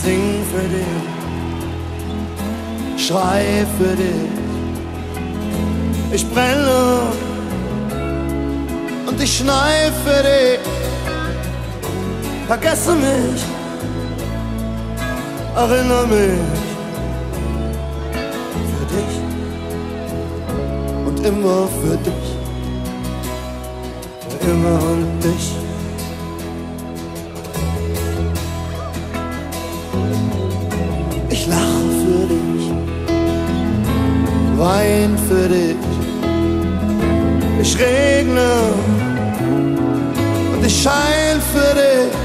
sing für dich, schrei für dich. Ich brenne und ich schnei für dich. Vergesse mich, erinnere mich. Für dich und immer für dich. Für immer und dich. Ich lache für dich, wein für dich. Ich regne und ich schein für dich.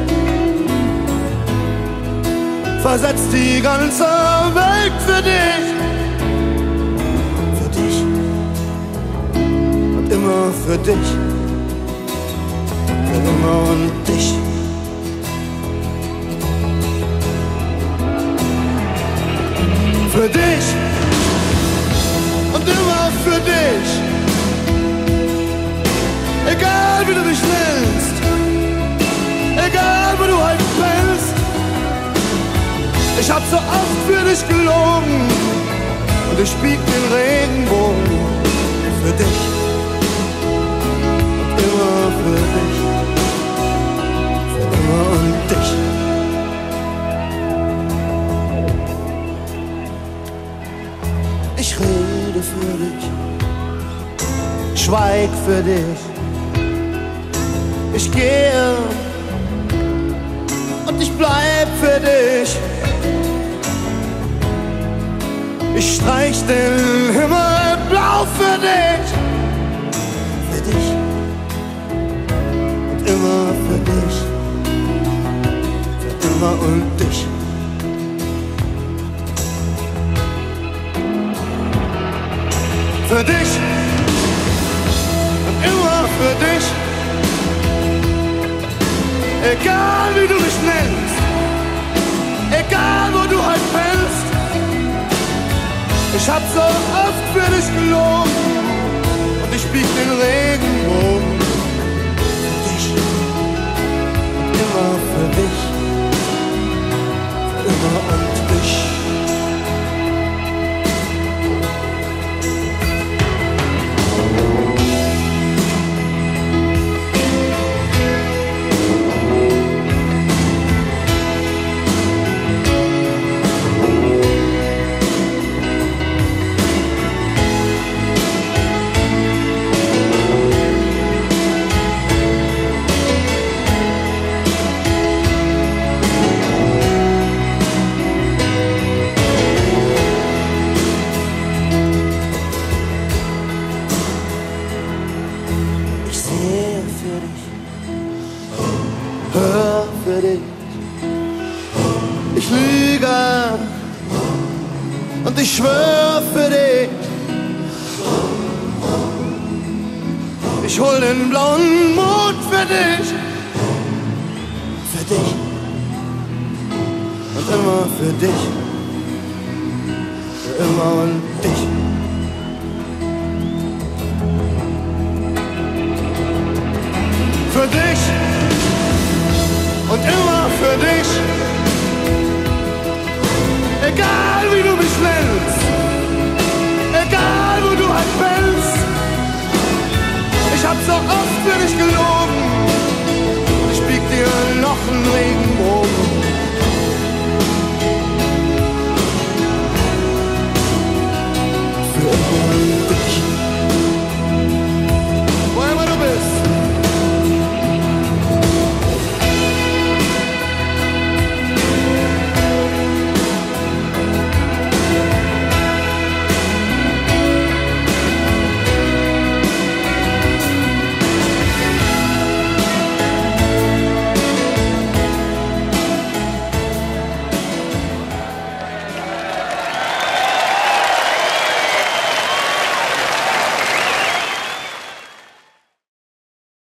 Versetz die ganze Welt für dich. Für dich und immer für dich. Für immer und dich. Für dich und immer für dich. Egal wie du dich nennst, egal wo du heute pennst. Ich hab so oft für dich gelogen und ich bieg den Regenbogen für dich und immer für dich, für immer und dich. Ich rede für dich, schweig für dich. Ich gehe und ich bleib für dich. Ich streich den Himmel blau für dich. Für dich und immer für dich. Für immer und dich. Für dich und immer für dich. Egal wie du mich nennst, egal wo du halt pennst. Ich hab so oft für dich gelogen und ich bieg den Regenbogen für dich und immer für dich, für immer und dich. Hör für dich, ich lüge und ich schwör für dich. Ich hol den blauen Mond für dich, für dich und immer für dich, für immer und dich. Für dich und immer für dich. Egal wie du mich nennst, egal wo du halt pennst. Ich hab so oft für dich gelogen